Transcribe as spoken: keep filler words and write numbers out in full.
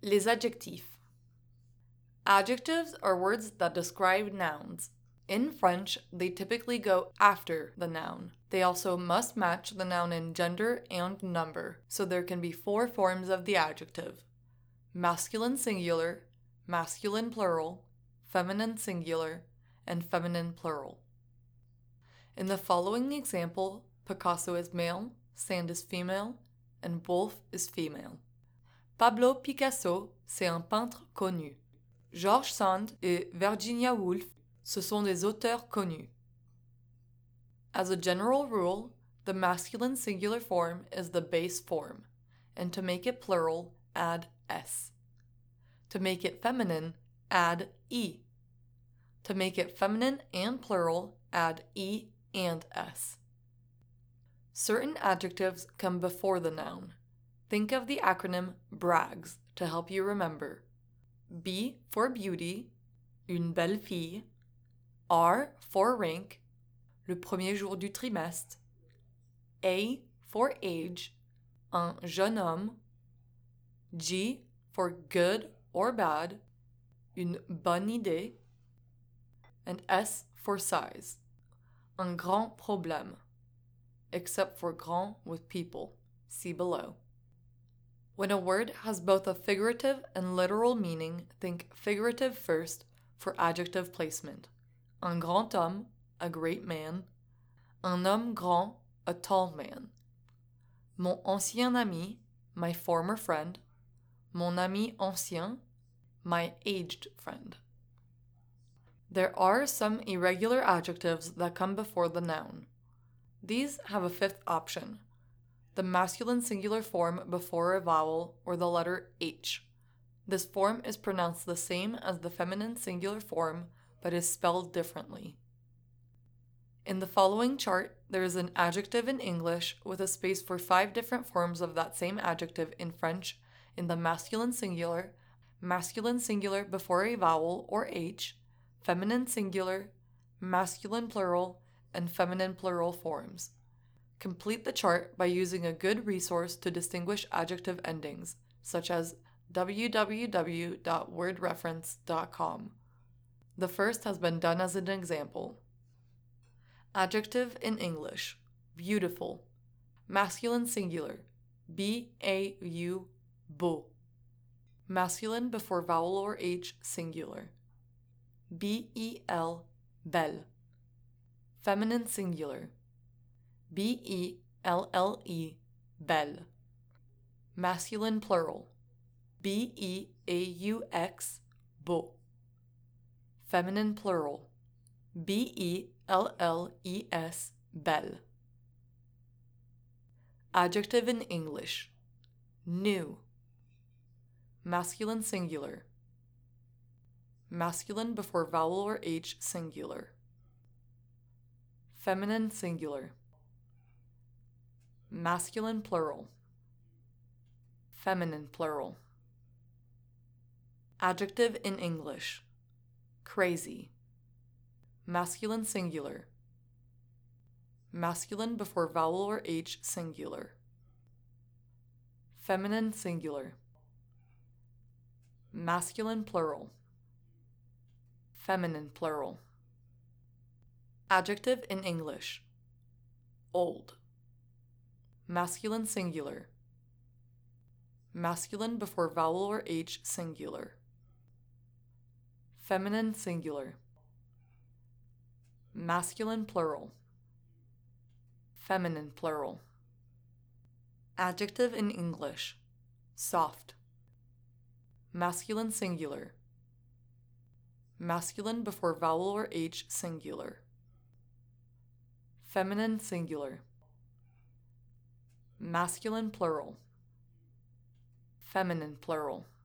Les adjectifs. Adjectives are words that describe nouns. In French, they typically go after the noun. They also must match the noun in gender and number, so there can be four forms of the adjective: masculine singular, masculine plural, feminine singular, and feminine plural. In the following example, Picasso is male, Sand is female, and Wolf is female. Pablo Picasso, c'est un peintre connu. George Sand et Virginia Woolf, ce sont des auteurs connus. As a general rule, the masculine singular form is the base form, and to make it plural, add s. To make it feminine, add e. To make it feminine and plural, add e and s. Certain adjectives come before the noun. Think of the acronym BRAGS to help you remember. B for beauty, une belle fille. R for rank, le premier jour du trimestre. A for age, un jeune homme. G for good or bad, une bonne idée. And S for size, un grand problème, except for grand with people. See below. When a word has both a figurative and literal meaning, think figurative first for adjective placement. Un grand homme, a great man. Un homme grand, a tall man. Mon ancien ami, my former friend. Mon ami ancien, my aged friend. There are some irregular adjectives that come before the noun. These have a fifth option: the masculine singular form before a vowel or the letter H. This form is pronounced the same as the feminine singular form, but is spelled differently. In the following chart, there is an adjective in English with a space for five different forms of that same adjective in French in the masculine singular, masculine singular before a vowel or H, feminine singular, masculine plural, and feminine plural forms. Complete the chart by using a good resource to distinguish adjective endings, such as w w w dot word reference dot com. The first has been done as an example. Adjective in English: beautiful. Masculine singular: B A U, beau. Masculine before vowel or H singular: B E L, belle. Feminine singular: B E L L E, belle. Masculine plural: B E A U X, beau. Feminine plural: B E L L E S, belle. Adjective in English: new. Masculine singular: masculine before vowel or H singular. Feminine singular: masculine plural. Feminine plural. Adjective in English: crazy. Masculine singular: masculine before vowel or H singular. Feminine singular: masculine plural. Feminine plural. Adjective in English: old. Masculine singular: masculine before vowel or H singular. Feminine singular: masculine plural. Feminine plural. Adjective in English: soft. Masculine singular: masculine before vowel or H singular. Feminine singular: masculine plural. Feminine plural.